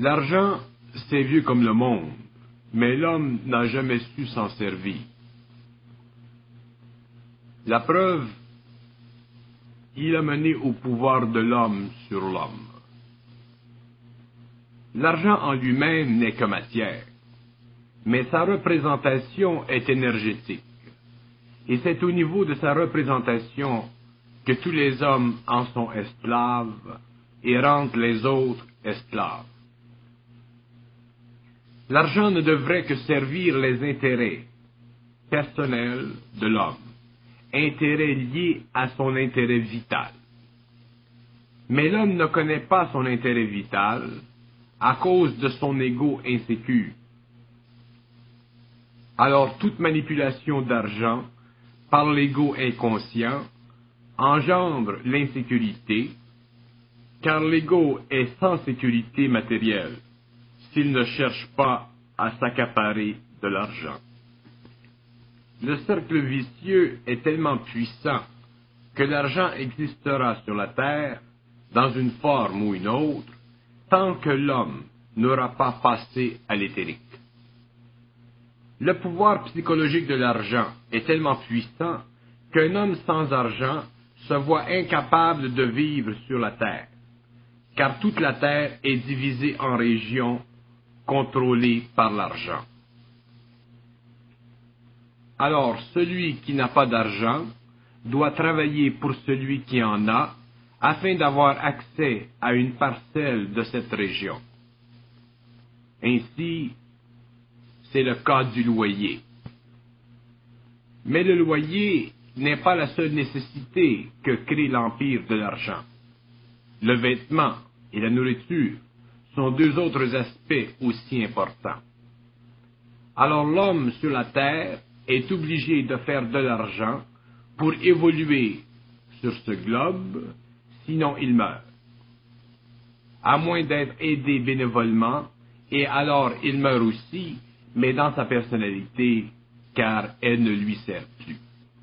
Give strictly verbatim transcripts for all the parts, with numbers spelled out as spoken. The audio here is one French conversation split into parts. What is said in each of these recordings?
L'argent, c'est vieux comme le monde, mais l'homme n'a jamais su s'en servir. La preuve, il a mené au pouvoir de l'homme sur l'homme. L'argent en lui-même n'est que matière, mais sa représentation est énergétique. Et c'est au niveau de sa représentation que tous les hommes en sont esclaves et rendent les autres esclaves. L'argent ne devrait que servir les intérêts personnels de l'homme, intérêts liés à son intérêt vital. Mais l'homme ne connaît pas son intérêt vital à cause de son ego insécure. Alors toute manipulation d'argent par l'ego inconscient engendre l'insécurité, car l'ego est sans sécurité matérielle s'il ne cherche pas à s'accaparer de l'argent. Le cercle vicieux est tellement puissant que l'argent existera sur la terre, dans une forme ou une autre, tant que l'homme n'aura pas passé à l'éthérique. Le pouvoir psychologique de l'argent est tellement puissant qu'un homme sans argent se voit incapable de vivre sur la terre, car toute la terre est divisée en régions contrôlées par l'argent. Alors, celui qui n'a pas d'argent doit travailler pour celui qui en a, afin d'avoir accès à une parcelle de cette région. Ainsi, c'est le cas du loyer. Mais le loyer n'est pas la seule nécessité que crée l'empire de l'argent. Le vêtement et la nourriture sont deux autres aspects aussi importants. Alors l'homme sur la terre est obligé de faire de l'argent pour évoluer sur ce globe, sinon il meurt. À moins d'être aidé bénévolement, et alors il meurt aussi, mais dans sa personnalité, car elle ne lui sert plus.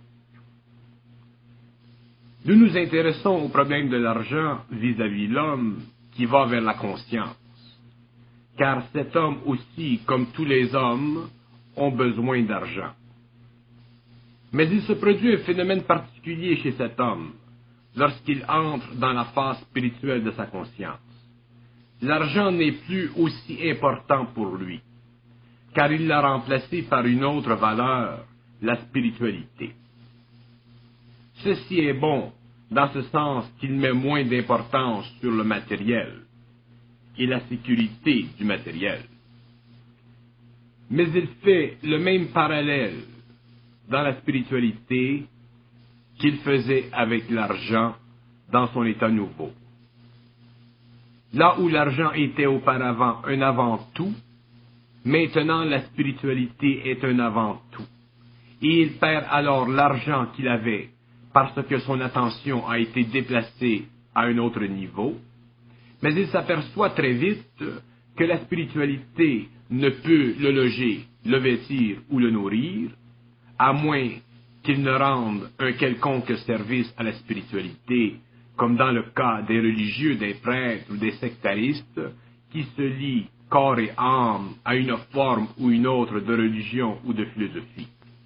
Nous nous intéressons au problème de l'argent vis-à-vis l'homme qui va vers la conscience, car cet homme aussi, comme tous les hommes, ont besoin d'argent. Mais il se produit un phénomène particulier chez cet homme, lorsqu'il entre dans la phase spirituelle de sa conscience. L'argent n'est plus aussi important pour lui, car il l'a remplacé par une autre valeur, la spiritualité. Ceci est bon, dans ce sens qu'il met moins d'importance sur le matériel et la sécurité du matériel. Mais il fait le même parallèle dans la spiritualité qu'il faisait avec l'argent dans son état nouveau. Là où l'argent était auparavant un avant-tout, maintenant la spiritualité est un avant-tout. Et il perd alors l'argent qu'il avait parce que son attention a été déplacée à un autre niveau, mais il s'aperçoit très vite que la spiritualité ne peut le loger, le vêtir ou le nourrir, à moins qu'il ne rende un quelconque service à la spiritualité, comme dans le cas des religieux, des prêtres ou des sectaristes, qui se lient corps et âme à une forme ou une autre de religion ou de philosophie.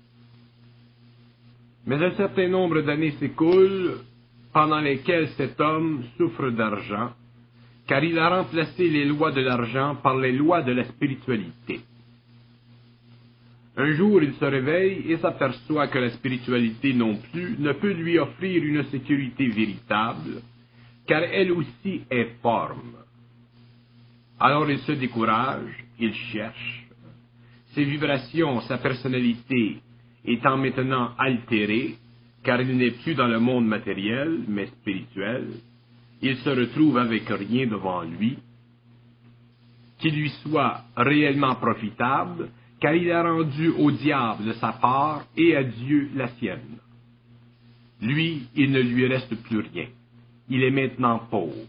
Mais un certain nombre d'années s'écoulent pendant lesquelles cet homme souffre d'argent, car il a remplacé les lois de l'argent par les lois de la spiritualité. Un jour, il se réveille et s'aperçoit que la spiritualité non plus ne peut lui offrir une sécurité véritable, car elle aussi est forme. Alors il se décourage, il cherche. Ses vibrations, sa personnalité étant maintenant altérée, car il n'est plus dans le monde matériel, mais spirituel, il se retrouve avec rien devant lui, qui lui soit réellement profitable, car il a rendu au diable sa part et à Dieu la sienne. Lui, il ne lui reste plus rien. Il est maintenant pauvre.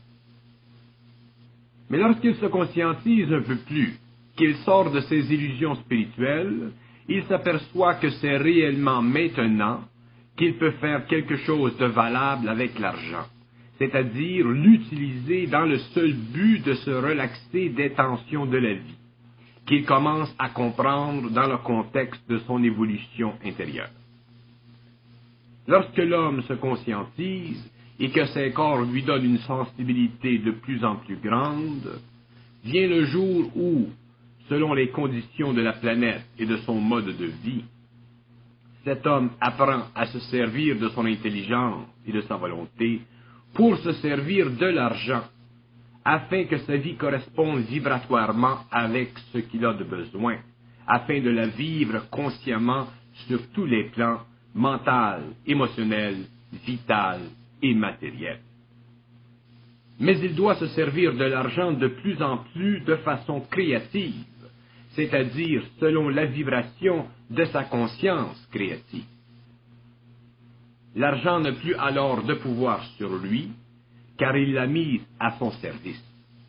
Mais lorsqu'il se conscientise un peu plus, qu'il sort de ses illusions spirituelles, il s'aperçoit que c'est réellement maintenant qu'il peut faire quelque chose de valable avec l'argent. c'est-à-dire l'utiliser dans le seul but de se relaxer des tensions de la vie, qu'il commence à comprendre dans le contexte de son évolution intérieure. Lorsque l'homme se conscientise et que ses corps lui donnent une sensibilité de plus en plus grande, vient le jour où, selon les conditions de la planète et de son mode de vie, cet homme apprend à se servir de son intelligence et de sa volonté pour se servir de l'argent, afin que sa vie corresponde vibratoirement avec ce qu'il a de besoin, afin de la vivre consciemment sur tous les plans, mental, émotionnel, vital et matériel. Mais il doit se servir de l'argent de plus en plus de façon créative, c'est-à-dire selon la vibration de sa conscience créative. L'argent n'a plus alors de pouvoir sur lui, car il l'a mise à son service.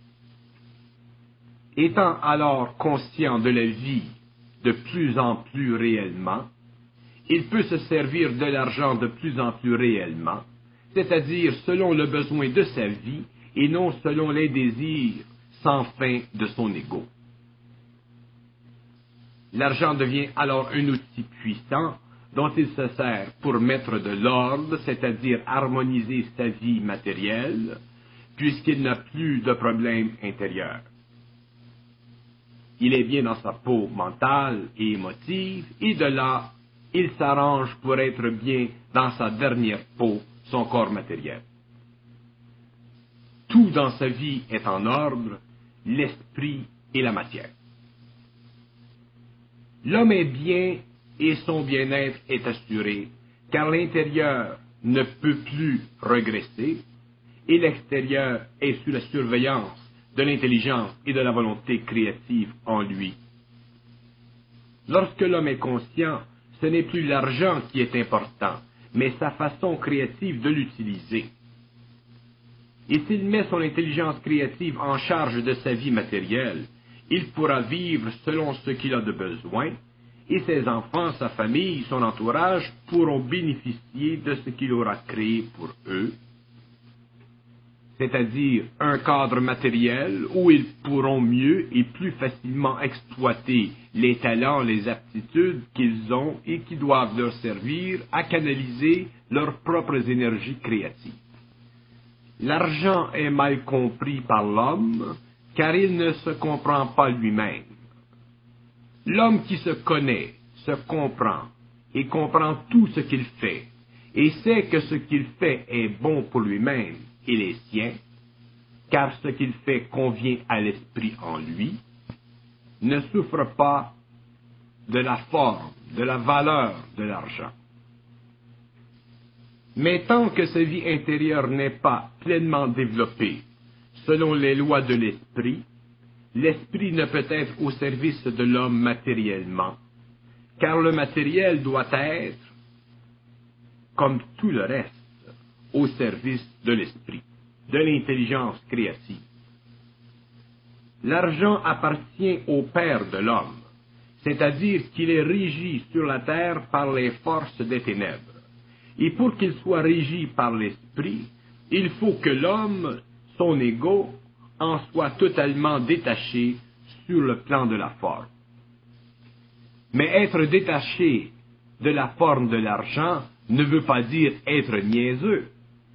Étant alors conscient de la vie de plus en plus réellement, il peut se servir de l'argent de plus en plus réellement, c'est-à-dire selon le besoin de sa vie et non selon les désirs sans fin de son ego. L'argent devient alors un outil puissant dont il se sert pour mettre de l'ordre, c'est-à-dire harmoniser sa vie matérielle, puisqu'il n'a plus de problème intérieur. Il est bien dans sa peau mentale et émotive, et de là, il s'arrange pour être bien dans sa dernière peau, son corps matériel. Tout dans sa vie est en ordre, l'esprit et la matière. L'homme est bien et son bien-être est assuré, car l'intérieur ne peut plus regresser et l'extérieur est sous la surveillance de l'intelligence et de la volonté créative en lui. Lorsque l'homme est conscient, ce n'est plus l'argent qui est important, mais sa façon créative de l'utiliser. Et s'il met son intelligence créative en charge de sa vie matérielle, il pourra vivre selon ce qu'il a de besoin, et ses enfants, sa famille, son entourage pourront bénéficier de ce qu'il aura créé pour eux, c'est-à-dire un cadre matériel où ils pourront mieux et plus facilement exploiter les talents, les aptitudes qu'ils ont et qui doivent leur servir à canaliser leurs propres énergies créatives. L'argent est mal compris par l'homme, car il ne se comprend pas lui-même. L'homme qui se connaît, se comprend, et comprend tout ce qu'il fait, et sait que ce qu'il fait est bon pour lui-même et les siens, car ce qu'il fait convient à l'esprit en lui, ne souffre pas de la forme, de la valeur de l'argent. Mais tant que sa vie intérieure n'est pas pleinement développée selon les lois de l'esprit, l'esprit ne peut être au service de l'homme matériellement, car le matériel doit être, comme tout le reste, au service de l'esprit, de l'intelligence créative. L'argent appartient au Père de l'homme, c'est-à-dire qu'il est régi sur la terre par les forces des ténèbres. Et pour qu'il soit régi par l'esprit, il faut que l'homme, son ego, en soit totalement détaché sur le plan de la forme. Mais être détaché de la forme de l'argent ne veut pas dire être niaiseux.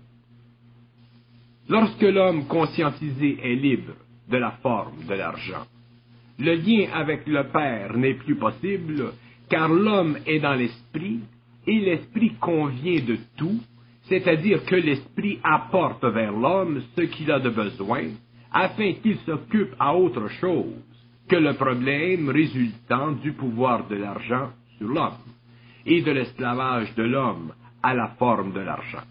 Lorsque l'homme conscientisé est libre de la forme de l'argent, le lien avec le Père n'est plus possible, car l'homme est dans l'esprit, et l'esprit convient de tout, c'est-à-dire que l'esprit apporte vers l'homme ce qu'il a de besoin, afin qu'il s'occupe à autre chose que le problème résultant du pouvoir de l'argent sur l'homme, et de l'esclavage de l'homme à la forme de l'argent.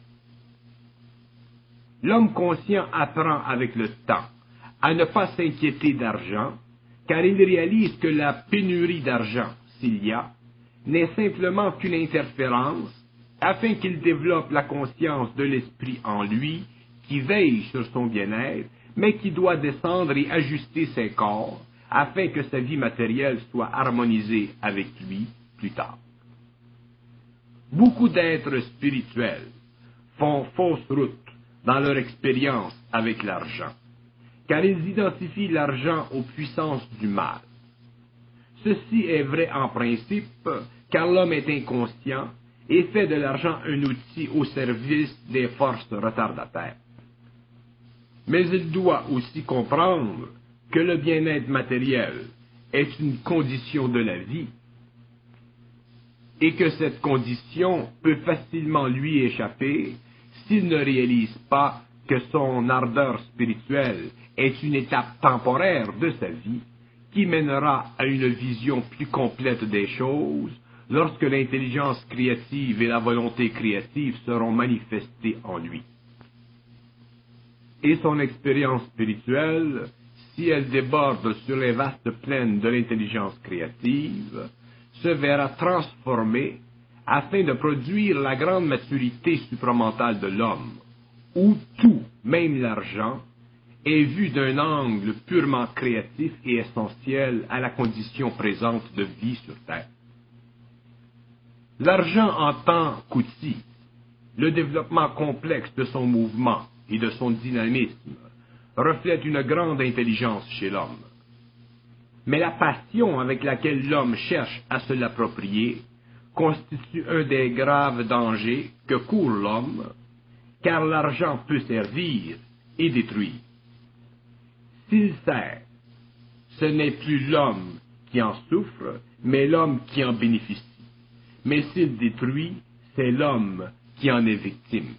L'homme conscient apprend avec le temps à ne pas s'inquiéter d'argent, car il réalise que la pénurie d'argent, s'il y a, n'est simplement qu'une interférence, afin qu'il développe la conscience de l'esprit en lui, qui veille sur son bien-être, mais qui doit descendre et ajuster ses corps, afin que sa vie matérielle soit harmonisée avec lui plus tard. Beaucoup d'êtres spirituels font fausse route dans leur expérience avec l'argent, car ils identifient l'argent aux puissances du mal. Ceci est vrai en principe, car l'homme est inconscient et fait de l'argent un outil au service des forces retardataires. Mais il doit aussi comprendre que le bien-être matériel est une condition de la vie et que cette condition peut facilement lui échapper s'il ne réalise pas que son ardeur spirituelle est une étape temporaire de sa vie qui mènera à une vision plus complète des choses lorsque l'intelligence créative et la volonté créative seront manifestées en lui. Et son expérience spirituelle, si elle déborde sur les vastes plaines de l'intelligence créative, se verra transformée afin de produire la grande maturité supramentale de l'homme, où tout, même l'argent, est vu d'un angle purement créatif et essentiel à la condition présente de vie sur Terre. L'argent en tant qu'outil, le développement complexe de son mouvement et de son dynamisme, reflète une grande intelligence chez l'homme. Mais la passion avec laquelle l'homme cherche à se l'approprier constitue un des graves dangers que court l'homme, car l'argent peut servir et détruire. S'il sert, ce n'est plus l'homme qui en souffre, mais l'homme qui en bénéficie. Mais s'il détruit, c'est l'homme qui en est victime.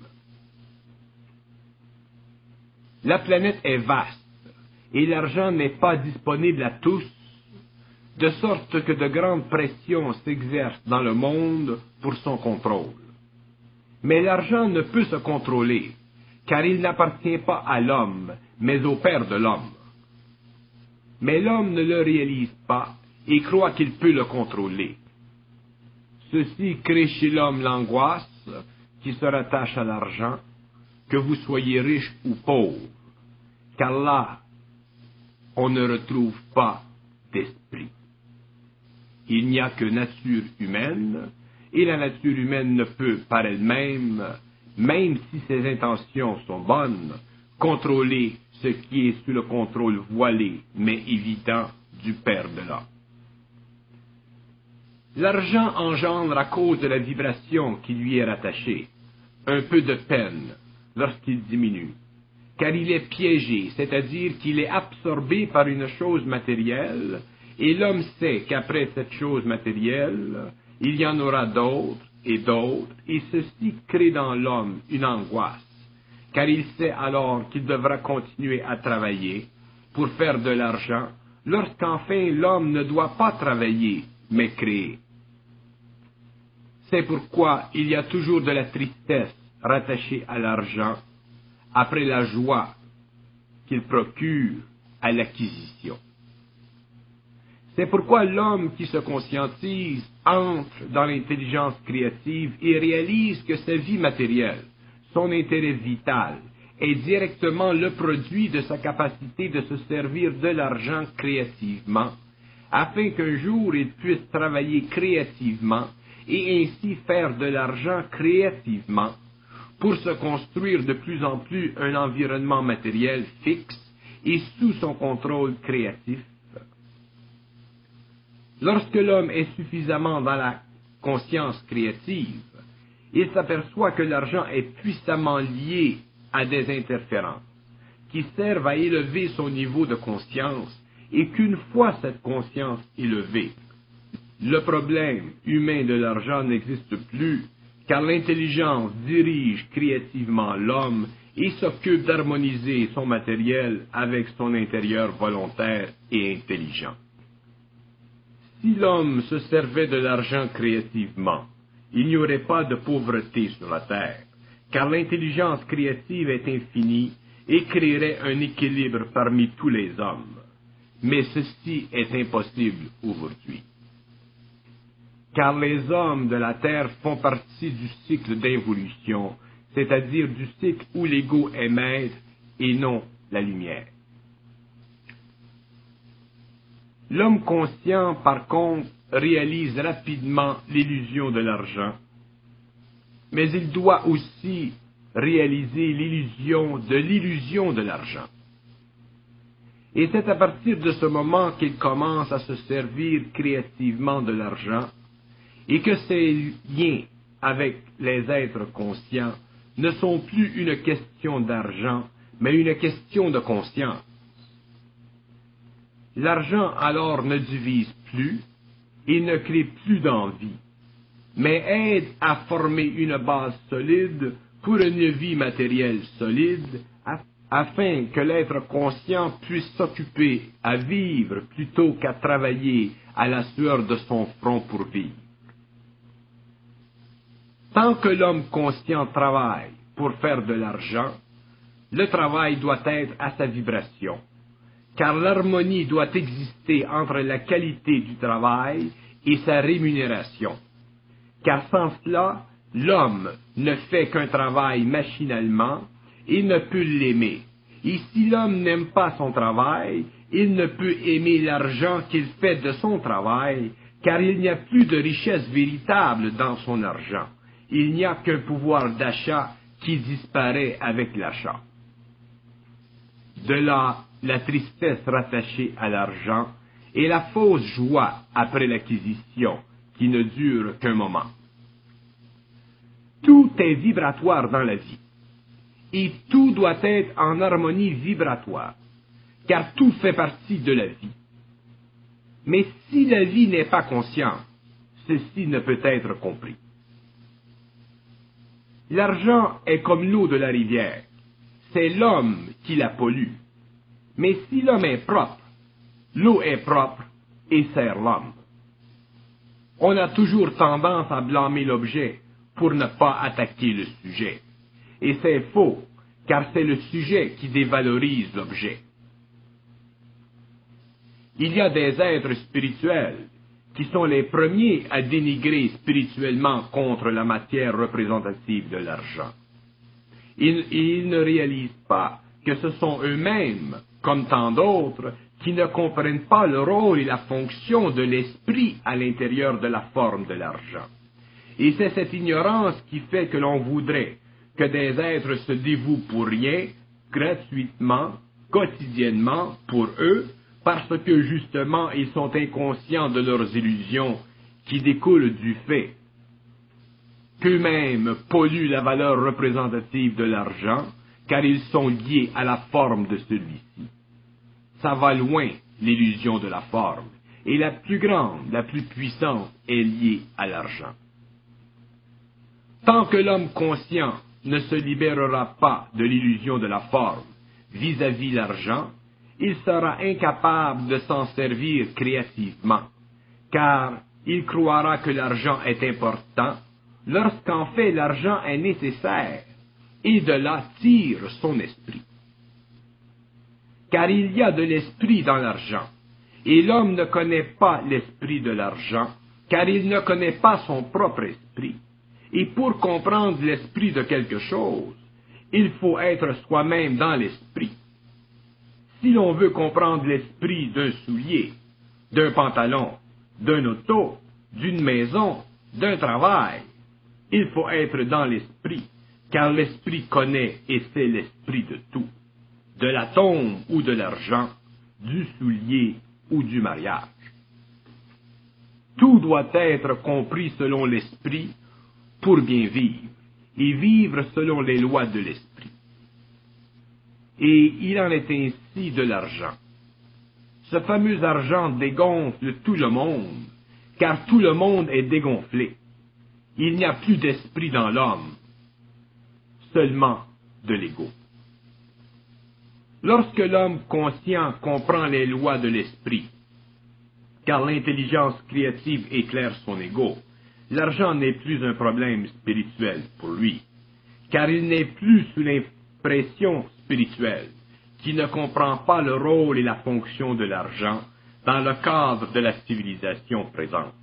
La planète est vaste, et l'argent n'est pas disponible à tous, de sorte que de grandes pressions s'exercent dans le monde pour son contrôle. Mais l'argent ne peut se contrôler, car il n'appartient pas à l'homme, mais au Père de l'homme. Mais l'homme ne le réalise pas et croit qu'il peut le contrôler. Ceci crée chez l'homme l'angoisse qui se rattache à l'argent, que vous soyez riche ou pauvre, car là, on ne retrouve pas d'esprit. Il n'y a que nature humaine, et la nature humaine ne peut par elle-même, même si ses intentions sont bonnes, contrôler ce qui est sous le contrôle voilé, mais évident, du Père de l'homme. L'argent engendre à cause de la vibration qui lui est rattachée un peu de peine lorsqu'il diminue, car il est piégé, c'est-à-dire qu'il est absorbé par une chose matérielle, et l'homme sait qu'après cette chose matérielle, il y en aura d'autres et d'autres, et ceci crée dans l'homme une angoisse, car il sait alors qu'il devra continuer à travailler pour faire de l'argent, lorsqu'enfin l'homme ne doit pas travailler, mais créer. C'est pourquoi il y a toujours de la tristesse rattachée à l'argent, après la joie qu'il procure à l'acquisition. C'est pourquoi l'homme qui se conscientise entre dans l'intelligence créative et réalise que sa vie matérielle, son intérêt vital, est directement le produit de sa capacité de se servir de l'argent créativement, afin qu'un jour il puisse travailler créativement et ainsi faire de l'argent créativement, pour se construire de plus en plus un environnement matériel fixe et sous son contrôle créatif. Lorsque l'homme est suffisamment dans la conscience créative, il s'aperçoit que l'argent est puissamment lié à des interférences qui servent à élever son niveau de conscience et qu'une fois cette conscience élevée, le problème humain de l'argent n'existe plus, car l'intelligence dirige créativement l'homme et s'occupe d'harmoniser son matériel avec son intérieur volontaire et intelligent. Si l'homme se servait de l'argent créativement, il n'y aurait pas de pauvreté sur la terre, car l'intelligence créative est infinie et créerait un équilibre parmi tous les hommes. Mais ceci est impossible aujourd'hui, car les hommes de la terre font partie du cycle d'involution, c'est-à-dire du cycle où l'ego est maître et non la lumière. L'homme conscient, par contre, réalise rapidement l'illusion de l'argent, mais il doit aussi réaliser l'illusion de l'illusion de l'argent. Et c'est à partir de ce moment qu'il commence à se servir créativement de l'argent et que ses liens avec les êtres conscients ne sont plus une question d'argent, mais une question de conscience. L'argent alors ne divise plus et ne crée plus d'envie, mais aide à former une base solide pour une vie matérielle solide, afin que l'être conscient puisse s'occuper à vivre plutôt qu'à travailler à la sueur de son front pour vivre. Tant que l'homme conscient travaille pour faire de l'argent, le travail doit être à sa vibration, car l'harmonie doit exister entre la qualité du travail et sa rémunération, car sans cela, l'homme ne fait qu'un travail machinalement et ne peut l'aimer. Et si l'homme n'aime pas son travail, il ne peut aimer l'argent qu'il fait de son travail, car il n'y a plus de richesse véritable dans son argent. Il n'y a qu'un pouvoir d'achat qui disparaît avec l'achat. De là, la tristesse rattachée à l'argent et la fausse joie après l'acquisition, qui ne dure qu'un moment. Tout est vibratoire dans la vie, et tout doit être en harmonie vibratoire, car tout fait partie de la vie. Mais si la vie n'est pas consciente, ceci ne peut être compris. L'argent est comme l'eau de la rivière, c'est l'homme qui la pollue. Mais si l'homme est propre, l'eau est propre et sert l'homme. On a toujours tendance à blâmer l'objet pour ne pas attaquer le sujet. Et c'est faux, car c'est le sujet qui dévalorise l'objet. Il y a des êtres spirituels qui sont les premiers à dénigrer spirituellement contre la matière représentative de l'argent. Ils, ils ne réalisent pas que ce sont eux-mêmes, comme tant d'autres, qui ne comprennent pas le rôle et la fonction de l'esprit à l'intérieur de la forme de l'argent. Et c'est cette ignorance qui fait que l'on voudrait que des êtres se dévouent pour rien, gratuitement, quotidiennement, pour eux, parce que justement ils sont inconscients de leurs illusions qui découlent du fait qu'eux-mêmes polluent la valeur représentative de l'argent, car ils sont liés à la forme de celui-ci. Ça va loin, l'illusion de la forme, et la plus grande, la plus puissante est liée à l'argent. Tant que l'homme conscient ne se libérera pas de l'illusion de la forme vis-à-vis l'argent, il sera incapable de s'en servir créativement, car il croira que l'argent est important, lorsqu'en fait l'argent est nécessaire, et de là tire son esprit. Car il y a de l'esprit dans l'argent, et l'homme ne connaît pas l'esprit de l'argent, car il ne connaît pas son propre esprit. Et pour comprendre l'esprit de quelque chose, il faut être soi-même dans l'esprit. Si l'on veut comprendre l'esprit d'un soulier, d'un pantalon, d'un auto, d'une maison, d'un travail, il faut être dans l'esprit, car l'esprit connaît et sait l'esprit de tout, de la tombe ou de l'argent, du soulier ou du mariage. Tout doit être compris selon l'esprit pour bien vivre, et vivre selon les lois de l'esprit. Et il en est ainsi de l'argent. Ce fameux argent dégonfle tout le monde, car tout le monde est dégonflé. Il n'y a plus d'esprit dans l'homme, seulement de l'ego. Lorsque l'homme conscient comprend les lois de l'esprit, car l'intelligence créative éclaire son ego, l'argent n'est plus un problème spirituel pour lui, car il n'est plus sous l'impression spirituelle, qui ne comprend pas le rôle et la fonction de l'argent dans le cadre de la civilisation présente.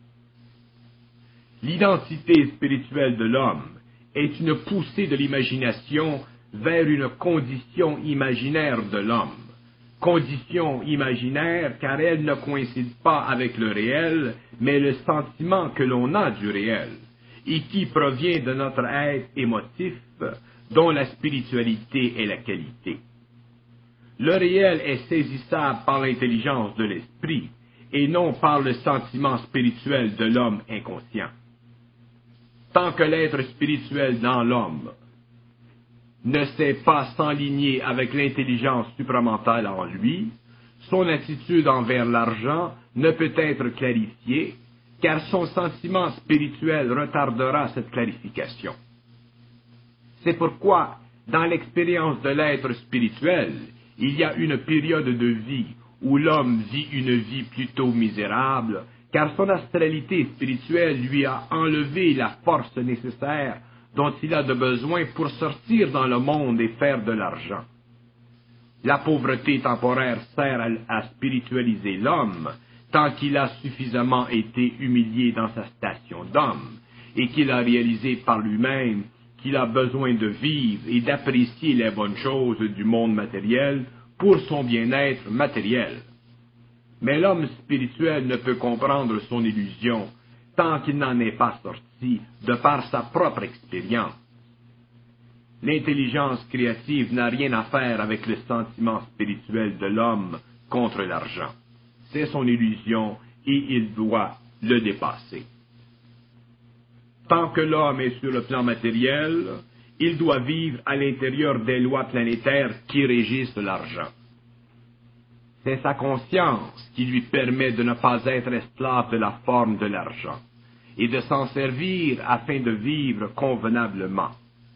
L'identité spirituelle de l'homme est une poussée de l'imagination vers une condition imaginaire de l'homme. Condition imaginaire car elle ne coïncide pas avec le réel, mais le sentiment que l'on a du réel, et qui provient de notre être émotif, dont la spiritualité est la qualité. Le réel est saisissable par l'intelligence de l'esprit et non par le sentiment spirituel de l'homme inconscient. Tant que l'être spirituel dans l'homme ne sait pas s'enligner avec l'intelligence supramentale en lui, son attitude envers l'argent ne peut être clarifiée, car son sentiment spirituel retardera cette clarification. C'est pourquoi, dans l'expérience de l'être spirituel, il y a une période de vie où l'homme vit une vie plutôt misérable, car son astralité spirituelle lui a enlevé la force nécessaire dont il a de besoin pour sortir dans le monde et faire de l'argent. La pauvreté temporaire sert à, à spiritualiser l'homme, tant qu'il a suffisamment été humilié dans sa station d'homme, et qu'il a réalisé par lui-même qu'il a besoin de vivre et d'apprécier les bonnes choses du monde matériel pour son bien-être matériel. Mais l'homme spirituel ne peut comprendre son illusion tant qu'il n'en est pas sorti de par sa propre expérience. L'intelligence créative n'a rien à faire avec le sentiment spirituel de l'homme contre l'argent. C'est son illusion et il doit le dépasser. Tant que l'homme est sur le plan matériel, il doit vivre à l'intérieur des lois planétaires qui régissent l'argent. C'est sa conscience qui lui permet de ne pas être esclave de la forme de l'argent et de s'en servir afin de vivre convenablement.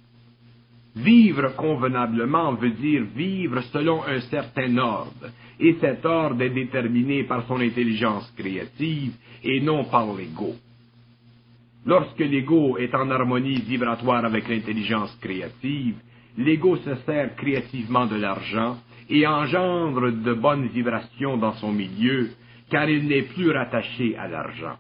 Vivre convenablement veut dire vivre selon un certain ordre, et cet ordre est déterminé par son intelligence créative et non par l'ego. Lorsque l'ego est en harmonie vibratoire avec l'intelligence créative, l'ego se sert créativement de l'argent et engendre de bonnes vibrations dans son milieu, car il n'est plus rattaché à l'argent.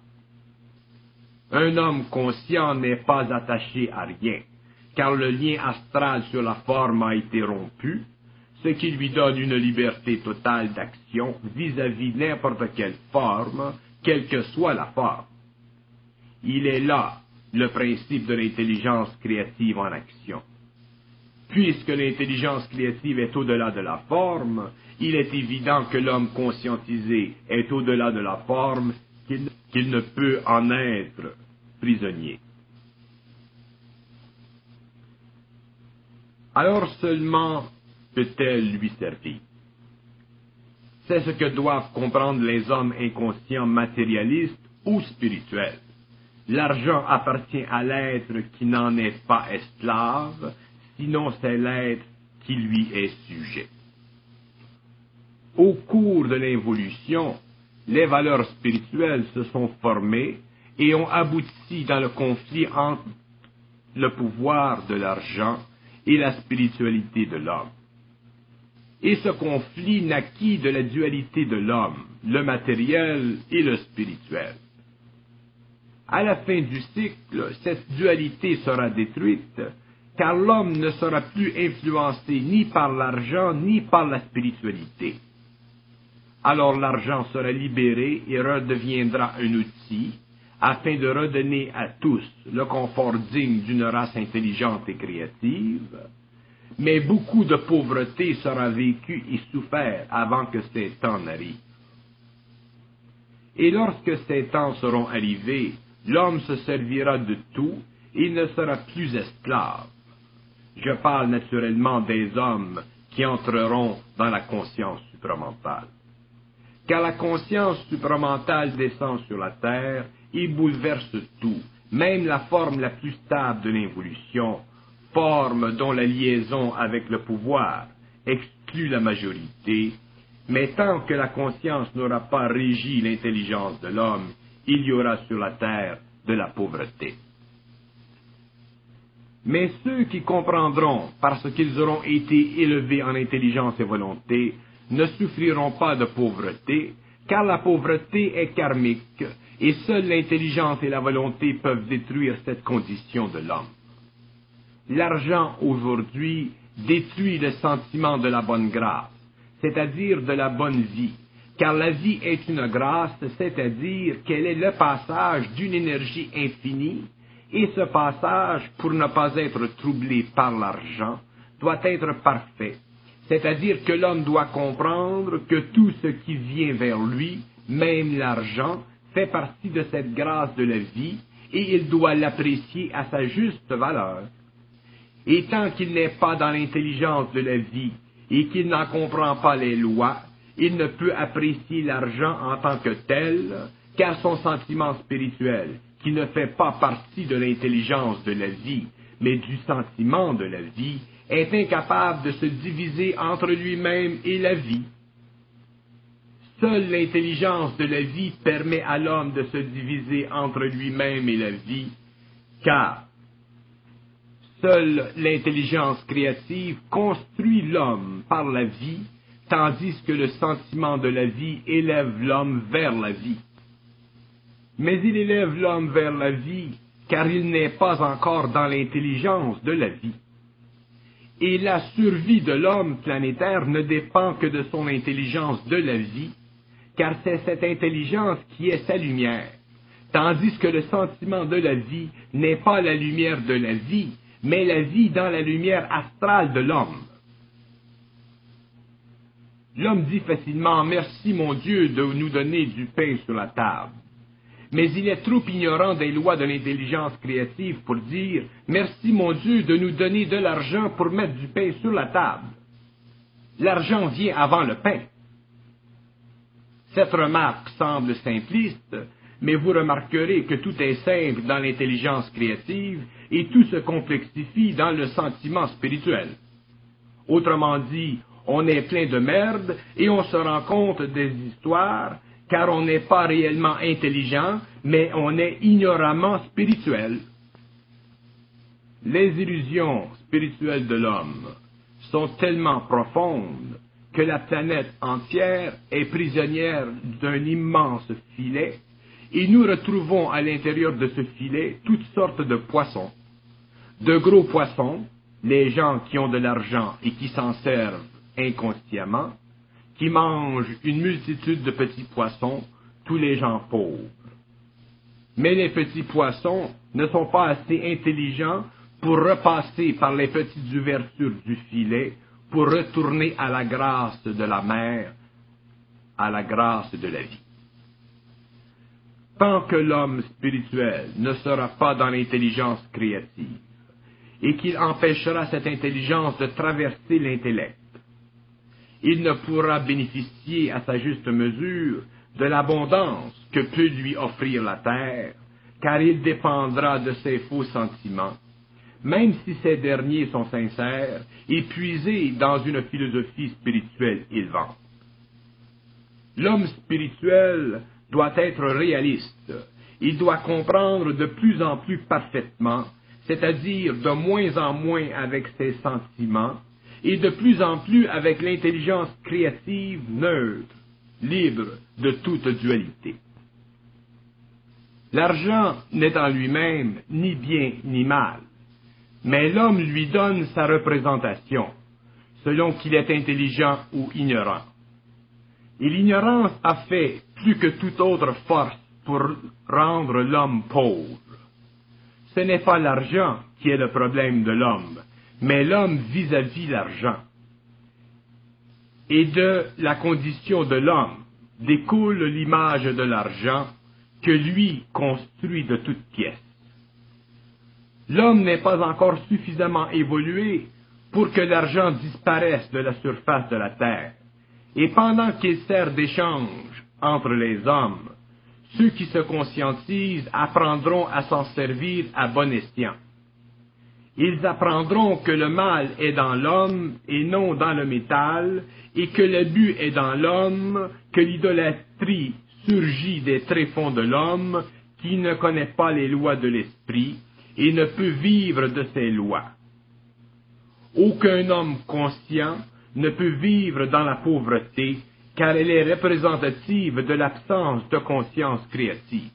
Un homme conscient n'est pas attaché à rien, car le lien astral sur la forme a été rompu, ce qui lui donne une liberté totale d'action vis-à-vis n'importe quelle forme, quelle que soit la forme. Il est là le principe de l'intelligence créative en action. Puisque l'intelligence créative est au-delà de la forme, il est évident que l'homme conscientisé est au-delà de la forme, qu'il, qu'il ne peut en être prisonnier. Alors seulement peut-elle lui servir. C'est ce que doivent comprendre les hommes inconscients matérialistes ou spirituels. L'argent appartient à l'être qui n'en est pas esclave, sinon c'est l'être qui lui est sujet. Au cours de l'évolution, les valeurs spirituelles se sont formées et ont abouti dans le conflit entre le pouvoir de l'argent et la spiritualité de l'homme. Et ce conflit naquit de la dualité de l'homme, le matériel et le spirituel. À la fin du cycle, cette dualité sera détruite, car l'homme ne sera plus influencé ni par l'argent ni par la spiritualité. Alors l'argent sera libéré et redeviendra un outil, afin de redonner à tous le confort digne d'une race intelligente et créative, mais beaucoup de pauvreté sera vécue et souffert avant que ces temps n'arrivent. Et lorsque ces temps seront arrivés, l'homme se servira de tout et il ne sera plus esclave. Je parle naturellement des hommes qui entreront dans la conscience supramentale. Car la conscience supramentale descend sur la terre et bouleverse tout, même la forme la plus stable de l'involution, forme dont la liaison avec le pouvoir exclut la majorité, mais tant que la conscience n'aura pas régi l'intelligence de l'homme, il y aura sur la terre de la pauvreté. Mais ceux qui comprendront, parce qu'ils auront été élevés en intelligence et volonté, ne souffriront pas de pauvreté, car la pauvreté est karmique, et seule l'intelligence et la volonté peuvent détruire cette condition de l'homme. L'argent, aujourd'hui, détruit le sentiment de la bonne grâce, c'est-à-dire de la bonne vie, car la vie est une grâce, c'est-à-dire qu'elle est le passage d'une énergie infinie Et ce passage, pour ne pas être troublé par l'argent, doit être parfait, c'est-à-dire que l'homme doit comprendre que tout ce qui vient vers lui, même l'argent, fait partie de cette grâce de la vie, et il doit l'apprécier à sa juste valeur. Et tant qu'il n'est pas dans l'intelligence de la vie, et qu'il n'en comprend pas les lois, il ne peut apprécier l'argent en tant que tel, car son sentiment spirituel, qui ne fait pas partie de l'intelligence de la vie, mais du sentiment de la vie, est incapable de se diviser entre lui-même et la vie. Seule l'intelligence de la vie permet à l'homme de se diviser entre lui-même et la vie, car seule l'intelligence créative construit l'homme par la vie, tandis que le sentiment de la vie élève l'homme vers la vie. Mais il élève l'homme vers la vie, car il n'est pas encore dans l'intelligence de la vie. Et la survie de l'homme planétaire ne dépend que de son intelligence de la vie, car c'est cette intelligence qui est sa lumière, tandis que le sentiment de la vie n'est pas la lumière de la vie, mais la vie dans la lumière astrale de l'homme. L'homme dit facilement « Merci mon Dieu de nous donner du pain sur la table ». Mais il est trop ignorant des lois de l'intelligence créative pour dire « Merci mon Dieu de nous donner de l'argent pour mettre du pain sur la table ». L'argent vient avant le pain. Cette remarque semble simpliste, mais vous remarquerez que tout est simple dans l'intelligence créative et tout se complexifie dans le sentiment spirituel. Autrement dit, on est plein de merde et on se rend compte des histoires, car on n'est pas réellement intelligent, mais on est ignoramment spirituel. Les illusions spirituelles de l'homme sont tellement profondes que la planète entière est prisonnière d'un immense filet, et nous retrouvons à l'intérieur de ce filet toutes sortes de poissons. De gros poissons, les gens qui ont de l'argent et qui s'en servent inconsciemment, qui mangent une multitude de petits poissons, tous les gens pauvres. Mais les petits poissons ne sont pas assez intelligents pour repasser par les petites ouvertures du filet, pour retourner à la grâce de la mer, à la grâce de la vie. Tant que l'homme spirituel ne sera pas dans l'intelligence créative, et qu'il empêchera cette intelligence de traverser l'intellect, il ne pourra bénéficier à sa juste mesure de l'abondance que peut lui offrir la terre, car il dépendra de ses faux sentiments, même si ces derniers sont sincères et puisés dans une philosophie spirituelle élevante. L'homme spirituel doit être réaliste. Il doit comprendre de plus en plus parfaitement, c'est-à-dire de moins en moins avec ses sentiments, et de plus en plus avec l'intelligence créative neutre, libre de toute dualité. L'argent n'est en lui-même ni bien ni mal, mais l'homme lui donne sa représentation, selon qu'il est intelligent ou ignorant. Et l'ignorance a fait plus que toute autre force pour rendre l'homme pauvre. Ce n'est pas l'argent qui est le problème de l'homme, mais l'homme vis-à-vis l'argent. Et de la condition de l'homme découle l'image de l'argent que lui construit de toutes pièces. L'homme n'est pas encore suffisamment évolué pour que l'argent disparaisse de la surface de la terre. Et pendant qu'il sert d'échange entre les hommes, ceux qui se conscientisent apprendront à s'en servir à bon escient. Ils apprendront que le mal est dans l'homme et non dans le métal, et que l'abus est dans l'homme, que l'idolâtrie surgit des tréfonds de l'homme, qui ne connaît pas les lois de l'esprit, et ne peut vivre de ces lois. Aucun homme conscient ne peut vivre dans la pauvreté, car elle est représentative de l'absence de conscience créative.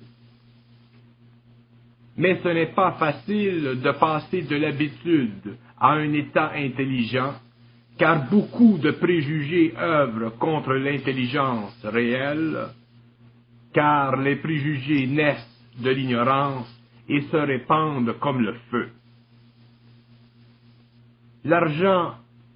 Mais ce n'est pas facile de passer de l'habitude à un état intelligent, car beaucoup de préjugés œuvrent contre l'intelligence réelle, car les préjugés naissent de l'ignorance, et se répandent comme le feu. L'argent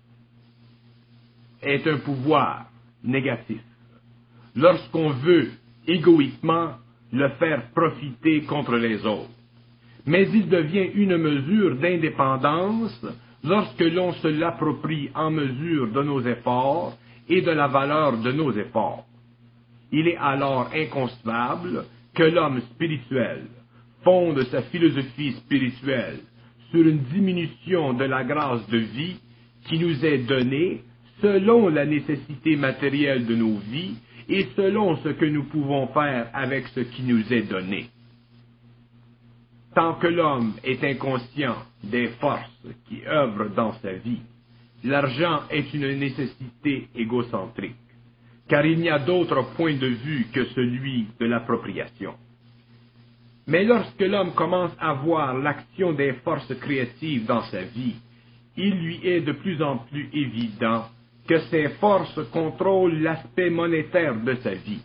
est un pouvoir négatif lorsqu'on veut égoïquement le faire profiter contre les autres. Mais il devient une mesure d'indépendance lorsque l'on se l'approprie en mesure de nos efforts et de la valeur de nos efforts. Il est alors inconcevable que l'homme spirituel fonde sa philosophie spirituelle sur une diminution de la grâce de vie qui nous est donnée selon la nécessité matérielle de nos vies et selon ce que nous pouvons faire avec ce qui nous est donné. Tant que l'homme est inconscient des forces qui œuvrent dans sa vie, l'argent est une nécessité égocentrique, car il n'y a d'autre point de vue que celui de l'appropriation. Mais lorsque l'homme commence à voir l'action des forces créatives dans sa vie, il lui est de plus en plus évident que ces forces contrôlent l'aspect monétaire de sa vie.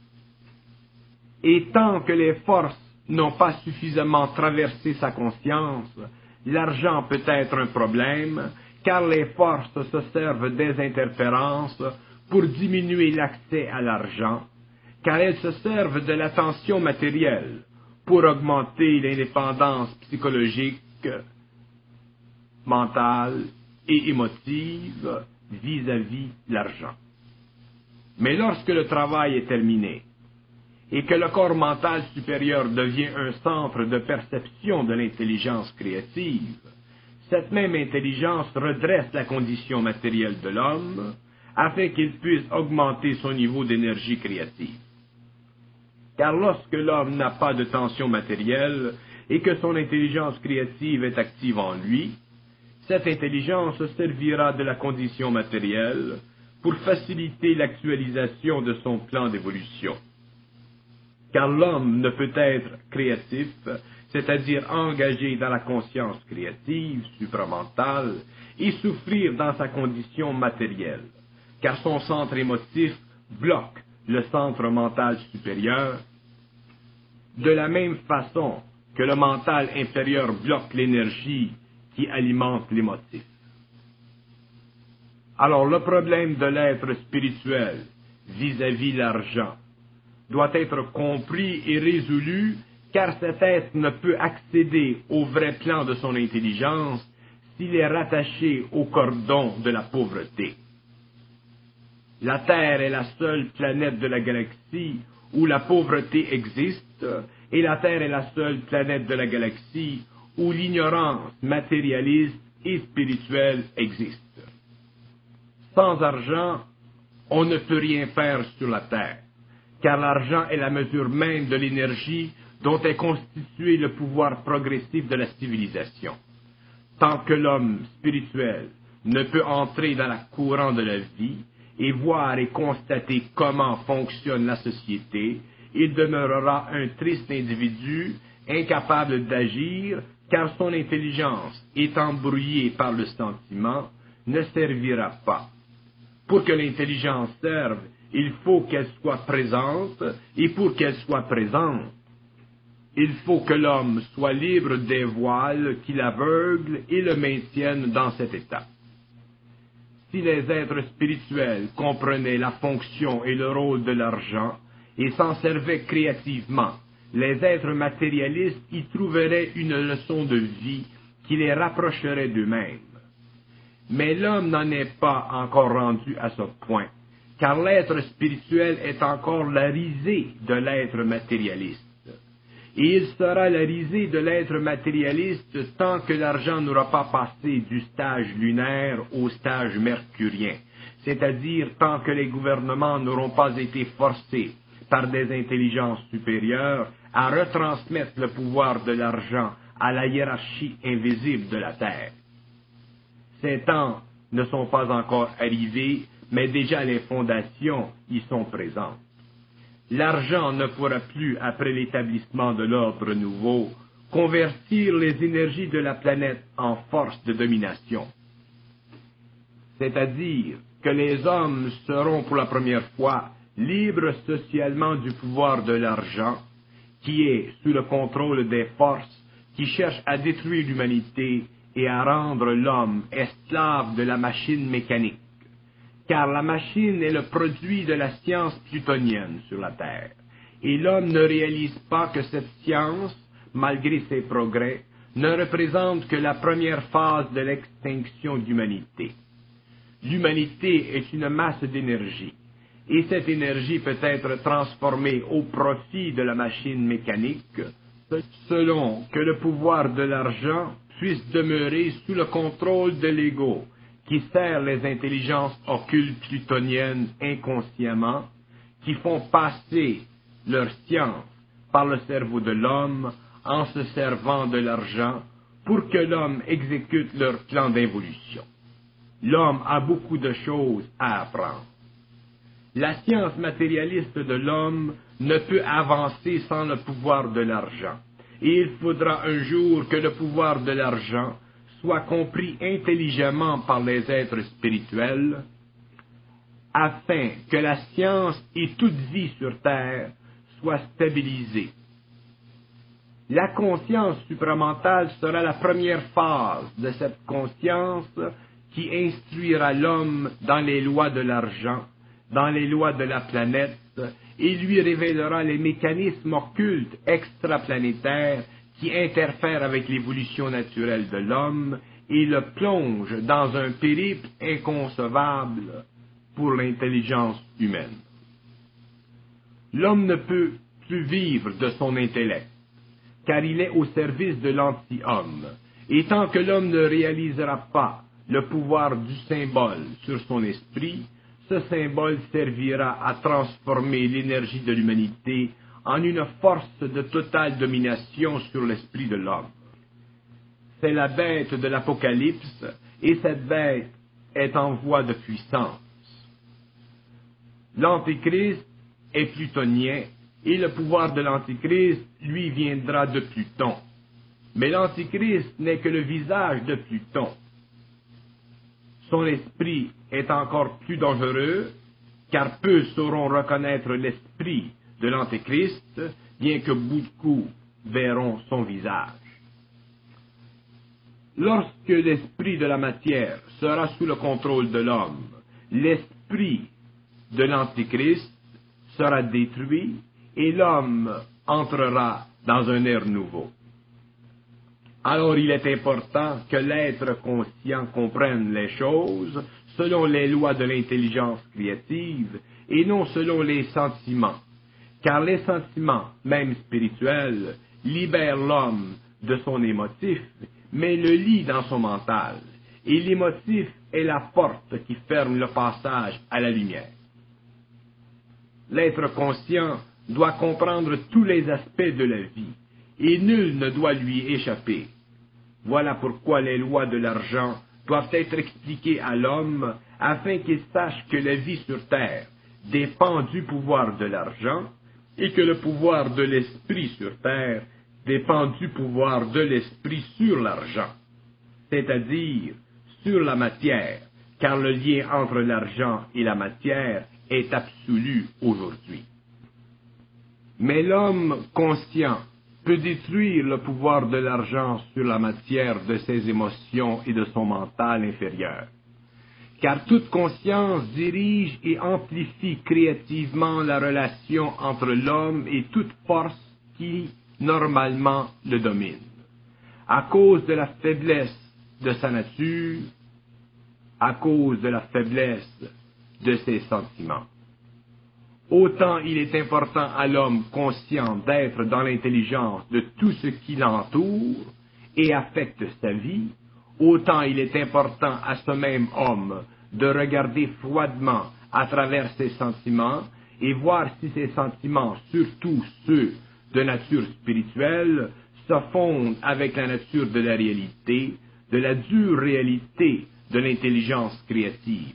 Et tant que les forces n'ont pas suffisamment traversé sa conscience, l'argent peut être un problème, car les forces se servent des interférences pour diminuer l'accès à l'argent, car elles se servent de l'attention matérielle pour augmenter l'indépendance psychologique, mentale et émotive vis-à-vis l'argent. Mais lorsque le travail est terminé et que le corps mental supérieur devient un centre de perception de l'intelligence créative, cette même intelligence redresse la condition matérielle de l'homme afin qu'il puisse augmenter son niveau d'énergie créative. Car lorsque l'homme n'a pas de tension matérielle et que son intelligence créative est active en lui, cette intelligence servira de la condition matérielle pour faciliter l'actualisation de son plan d'évolution. Car l'homme ne peut être créatif, c'est-à-dire engagé dans la conscience créative, supramentale, et souffrir dans sa condition matérielle, car son centre émotif bloque le centre mental supérieur, de la même façon que le mental inférieur bloque l'énergie qui alimente l'émotif. Alors le problème de l'être spirituel vis-à-vis l'argent doit être compris et résolu, car cet être ne peut accéder au vrai plan de son intelligence s'il est rattaché au cordon de la pauvreté. La Terre est la seule planète de la galaxie où la pauvreté existe, et la Terre est la seule planète de la galaxie où l'ignorance matérialiste et spirituelle existe. Sans argent, on ne peut rien faire sur la Terre, car l'argent est la mesure même de l'énergie dont est constitué le pouvoir progressif de la civilisation. Tant que l'homme spirituel ne peut entrer dans le courant de la vie et voir et constater comment fonctionne la société, il demeurera un triste individu incapable d'agir, car son intelligence, étant brouillée par le sentiment, ne servira pas. Pour que l'intelligence serve, il faut qu'elle soit présente, et pour qu'elle soit présente, il faut que l'homme soit libre des voiles qui l'aveuglent et le maintiennent dans cet état. Si les êtres spirituels comprenaient la fonction et le rôle de l'argent et s'en servaient créativement, les êtres matérialistes y trouveraient une leçon de vie qui les rapprocherait d'eux-mêmes. Mais l'homme n'en est pas encore rendu à ce point, car l'être spirituel est encore la risée de l'être matérialiste. Et il sera la risée de l'être matérialiste tant que l'argent n'aura pas passé du stage lunaire au stage mercurien, c'est-à-dire tant que les gouvernements n'auront pas été forcés par des intelligences supérieures à retransmettre le pouvoir de l'argent à la hiérarchie invisible de la Terre. Ces temps ne sont pas encore arrivés, mais déjà les fondations y sont présentes. L'argent ne pourra plus, après l'établissement de l'ordre nouveau, convertir les énergies de la planète en force de domination. C'est-à-dire que les hommes seront pour la première fois libres socialement du pouvoir de l'argent, qui est sous le contrôle des forces qui cherche à détruire l'humanité et à rendre l'homme esclave de la machine mécanique, car la machine est le produit de la science plutonienne sur la Terre, et l'homme ne réalise pas que cette science, malgré ses progrès, ne représente que la première phase de l'extinction de l'humanité. L'humanité est une masse d'énergie, et cette énergie peut être transformée au profit de la machine mécanique, selon que le pouvoir de l'argent puisse demeurer sous le contrôle de l'ego, qui sert les intelligences occultes plutoniennes inconsciemment, qui font passer leur science par le cerveau de l'homme en se servant de l'argent pour que l'homme exécute leur plan d'involution. L'homme a beaucoup de choses à apprendre. La science matérialiste de l'homme ne peut avancer sans le pouvoir de l'argent, et il faudra un jour que le pouvoir de l'argent soit compris intelligemment par les êtres spirituels, afin que la science et toute vie sur Terre soient stabilisées. La conscience supramentale sera la première phase de cette conscience qui instruira l'homme dans les lois de l'argent, dans les lois de la planète, et lui révélera les mécanismes occultes extraplanétaires qui interfèrent avec l'évolution naturelle de l'homme et le plonge dans un périple inconcevable pour l'intelligence humaine. L'homme ne peut plus vivre de son intellect, car il est au service de l'anti-homme, et tant que l'homme ne réalisera pas le pouvoir du symbole sur son esprit, ce symbole servira à transformer l'énergie de l'humanité en une force de totale domination sur l'esprit de l'homme. C'est la bête de l'Apocalypse, et cette bête est en voie de puissance. L'Antéchrist est plutonien, et le pouvoir de l'Antichrist, lui, viendra de Pluton. Mais l'Antichrist n'est que le visage de Pluton. Son esprit est encore plus dangereux, car peu sauront reconnaître l'esprit de l'Antéchrist, bien que beaucoup verront son visage. Lorsque l'esprit de la matière sera sous le contrôle de l'homme, l'esprit de l'Antéchrist sera détruit, et l'homme entrera dans un ère nouveau. Alors il est important que l'être conscient comprenne les choses selon les lois de l'intelligence créative et non selon les sentiments, car les sentiments, même spirituels, libèrent l'homme de son émotif, mais le lient dans son mental, et l'émotif est la porte qui ferme le passage à la lumière. L'être conscient doit comprendre tous les aspects de la vie, et nul ne doit lui échapper. Voilà pourquoi les lois de l'argent doivent être expliquées à l'homme, afin qu'il sache que la vie sur terre dépend du pouvoir de l'argent, et que le pouvoir de l'esprit sur terre dépend du pouvoir de l'esprit sur l'argent, c'est-à-dire sur la matière, car le lien entre l'argent et la matière est absolu aujourd'hui. Mais l'homme conscient peut détruire le pouvoir de l'argent sur la matière de ses émotions et de son mental inférieur, car toute conscience dirige et amplifie créativement la relation entre l'homme et toute force qui, normalement, le domine, à cause de la faiblesse de sa nature, à cause de la faiblesse de ses sentiments. Autant il est important à l'homme conscient d'être dans l'intelligence de tout ce qui l'entoure et affecte sa vie, autant il est important à ce même homme de regarder froidement à travers ses sentiments et voir si ces sentiments, surtout ceux de nature spirituelle, se fondent avec la nature de la réalité, de la dure réalité de l'intelligence créative.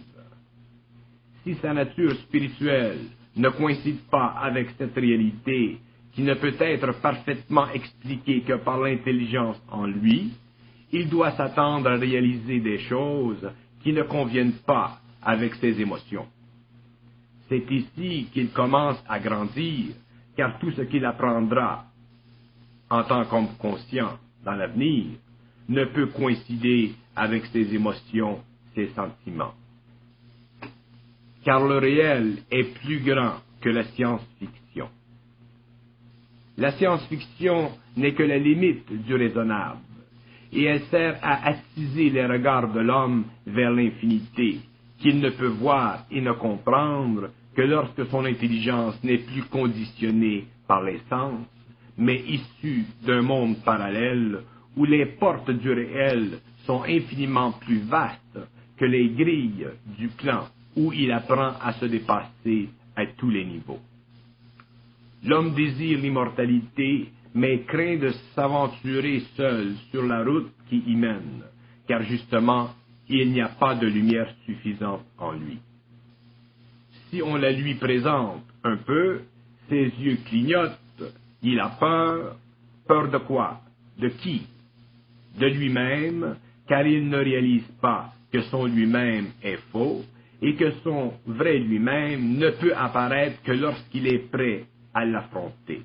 Si sa nature spirituelle ne coïncide pas avec cette réalité qui ne peut être parfaitement expliquée que par l'intelligence en lui, il doit s'attendre à réaliser des choses qui ne conviennent pas avec ses émotions. C'est ici qu'il commence à grandir, car tout ce qu'il apprendra en tant qu'homme conscient dans l'avenir, ne peut coïncider avec ses émotions, ses sentiments. Car le réel est plus grand que la science-fiction. La science-fiction n'est que la limite du raisonnable, et elle sert à attiser les regards de l'homme vers l'infinité, qu'il ne peut voir et ne comprendre que lorsque son intelligence n'est plus conditionnée par les sens, mais issue d'un monde parallèle où les portes du réel sont infiniment plus vastes que les grilles du plan où il apprend à se dépasser à tous les niveaux. L'homme désire l'immortalité, mais craint de s'aventurer seul sur la route qui y mène, car justement, il n'y a pas de lumière suffisante en lui. Si on la lui présente un peu, ses yeux clignotent, il a peur. Peur de quoi? De qui? De lui-même, car il ne réalise pas que son lui-même est faux et que son vrai lui-même ne peut apparaître que lorsqu'il est prêt à l'affronter.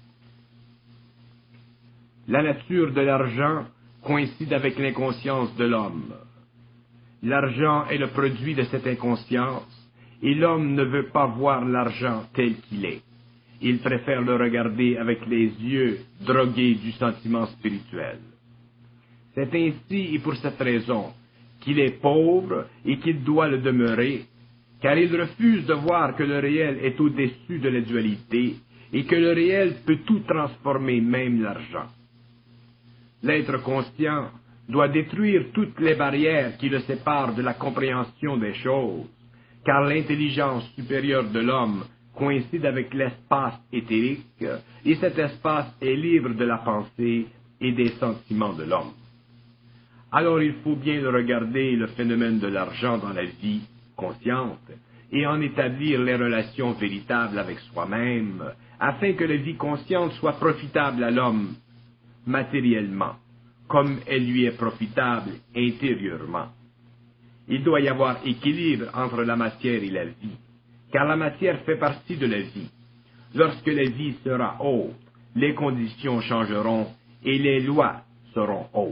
La nature de l'argent coïncide avec l'inconscience de l'homme. L'argent est le produit de cette inconscience, et l'homme ne veut pas voir l'argent tel qu'il est. Il préfère le regarder avec les yeux drogués du sentiment spirituel. C'est ainsi et pour cette raison qu'il est pauvre et qu'il doit le demeurer, car il refuse de voir que le réel est au-dessus de la dualité et que le réel peut tout transformer, même l'argent. L'être conscient doit détruire toutes les barrières qui le séparent de la compréhension des choses, car l'intelligence supérieure de l'homme coïncide avec l'espace éthérique, et cet espace est libre de la pensée et des sentiments de l'homme. Alors il faut bien le regarder le phénomène de l'argent dans la vie consciente, et en établir les relations véritables avec soi-même, afin que la vie consciente soit profitable à l'homme matériellement, comme elle lui est profitable intérieurement. Il doit y avoir équilibre entre la matière et la vie, car la matière fait partie de la vie. Lorsque la vie sera haute, les conditions changeront et les lois seront hautes.